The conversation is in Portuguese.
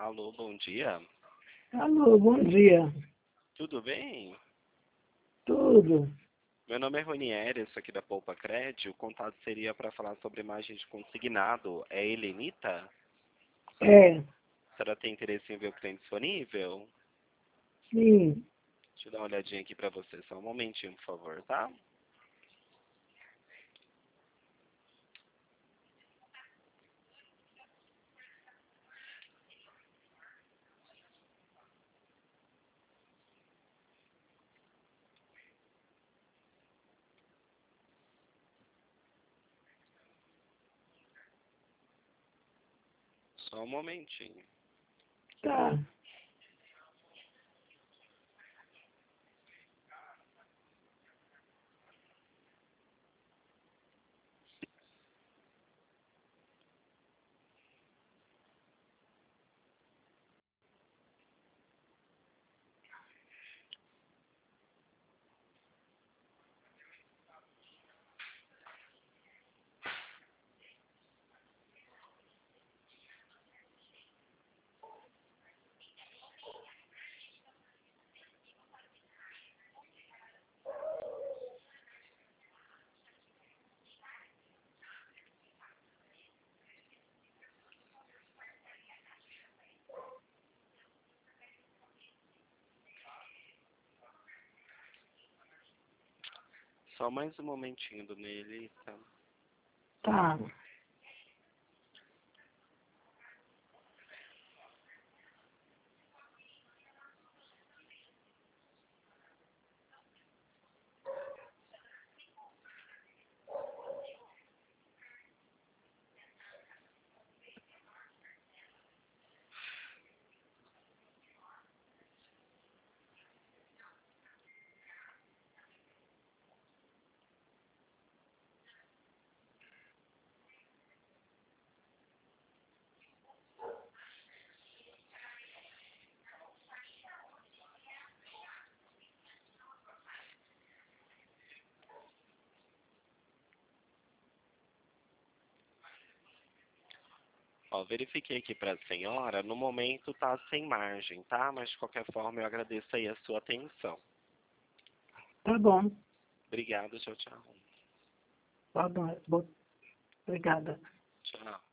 Alô, bom dia. Alô, bom dia. Tudo bem? Tudo? Meu nome é Ronieri, sou aqui da Poupa Cred. O contato seria para falar sobre imagem de consignado. É Helenita? É, A senhora tem interesse em ver o que tem disponível? sim. Deixa eu dar uma olhadinha aqui para você. Só um momentinho, por favor, tá? Só um momentinho. Tá. Só mais um momentinho, dona Helita. Tá. Ó, verifiquei aqui para a senhora. No momento tá sem margem, tá? Mas de qualquer forma eu agradeço aí a sua atenção. Tá bom. Obrigado, tchau, tchau. Tá bom. Obrigada. Tchau.